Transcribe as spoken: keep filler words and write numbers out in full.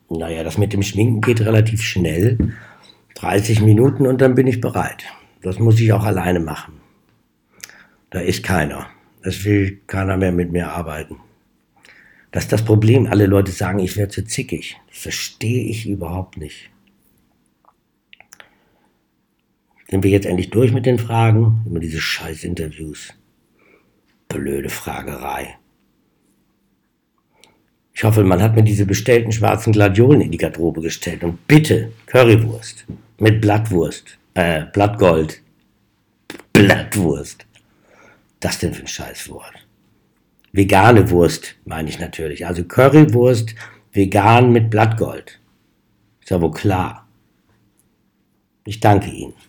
Naja, das mit dem Schminken geht relativ schnell. dreißig Minuten und dann bin ich bereit. Das muss ich auch alleine machen. Da ist keiner. Es will keiner mehr mit mir arbeiten. Das ist das Problem. Alle Leute sagen, ich werde zu zickig. Das verstehe ich überhaupt nicht. Sind wir jetzt endlich durch mit den Fragen? Immer diese scheiß Interviews. Blöde Fragerei. Ich hoffe, man hat mir diese bestellten schwarzen Gladiolen in die Garderobe gestellt. Und bitte Currywurst mit Blattwurst. Äh, Blattgold. Blattwurst. Das denn für ein Scheißwort? Vegane Wurst, meine ich natürlich. Also Currywurst, vegan mit Blattgold. Ist ja wohl klar. Ich danke Ihnen.